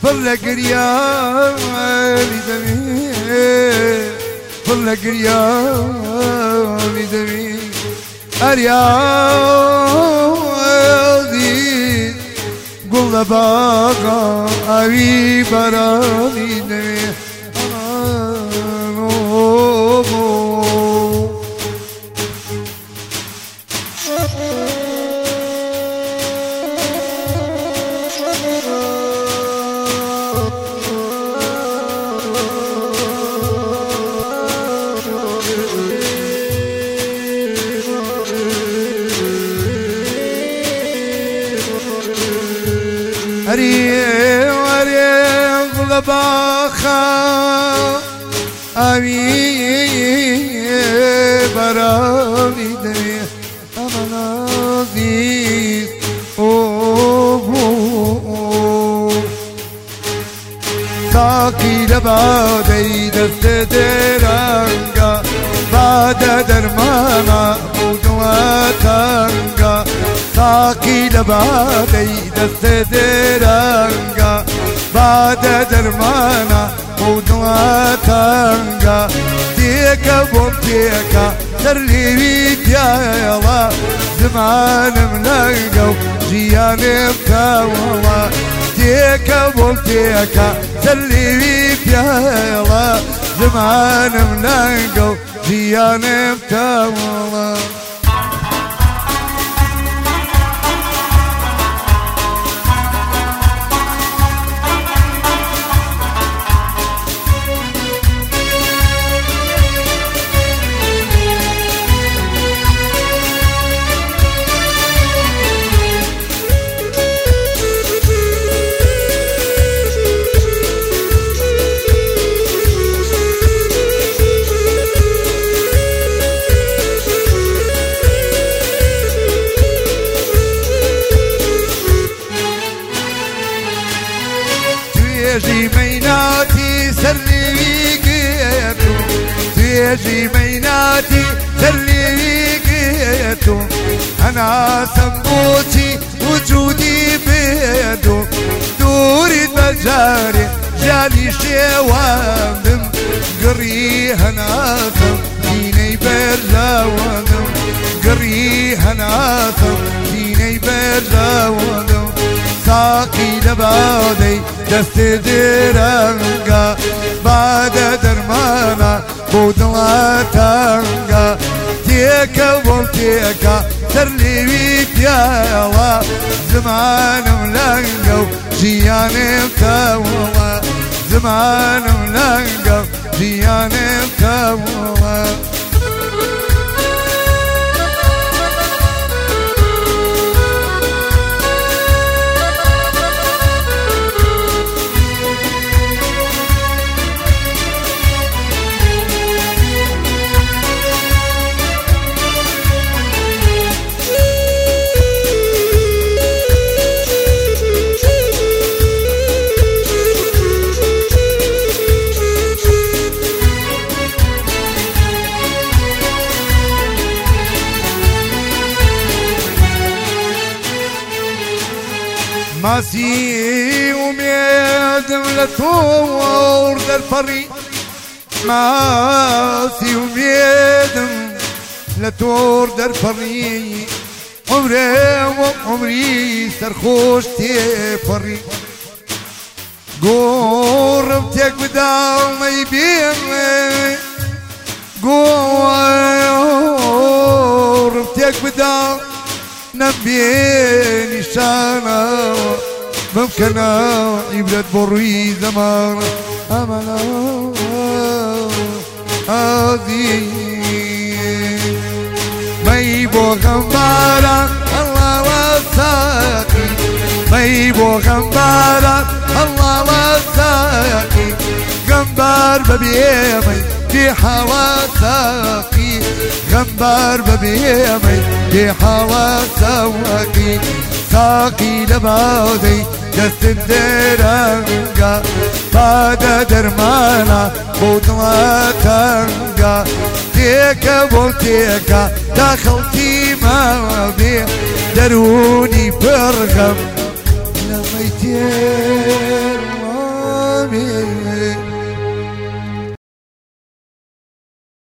فل قرياني دمي فل قرياني دمي أريادي قل باقا أبي براني دمي أريم لباخا أمي برامي دمي أمنازي ساقي لبادي دست درانقا بعد درمانا مدواتانقا ساقي لبادي دست درانقا بعد درمانا مدواتانقا تيكا بومتيكا ترلي بيتيالا زمان ملنقو جياني بتاولا تيكا بومتيكا ترلي بيتيالا زمان ملنقو جياني بتاولا تيجي ميناتي سرلي ويقيتو تيجي ميناتي سرلي ويقيتو أنا سموتي وجودي بيدو دوري بجاري جالي شوامم قريها ناثم فيني برزاوانم قريها ناثم فيني برزاوانم ساقي لبادي دست درنقا بعد درمانا بودلاتنقا تيكا بولتيكا ترلي بيتيالا زمان ملنقو جياني بتاولا زمان ملنقو جياني بتاولا ماسي وميدم لتور درفري ماسي وميدم لتور درفري عمري سرخوش تفري قربتك بدال ما يبين قربتك بدال نبيني شانا ممكن يبلد بروي زمان أملا هذه ما يبو غنبارا الله وساقي ما يبو غنبارا الله وساقي غنبار ببيمي في حواساقي غنبار ببيمي في حواساقي ساقي لبادي دست درنقا بعد درمانا بودلاتنقا تيكا بولتيكا دخلتي ما بيه دروني برغم لما يتير نبي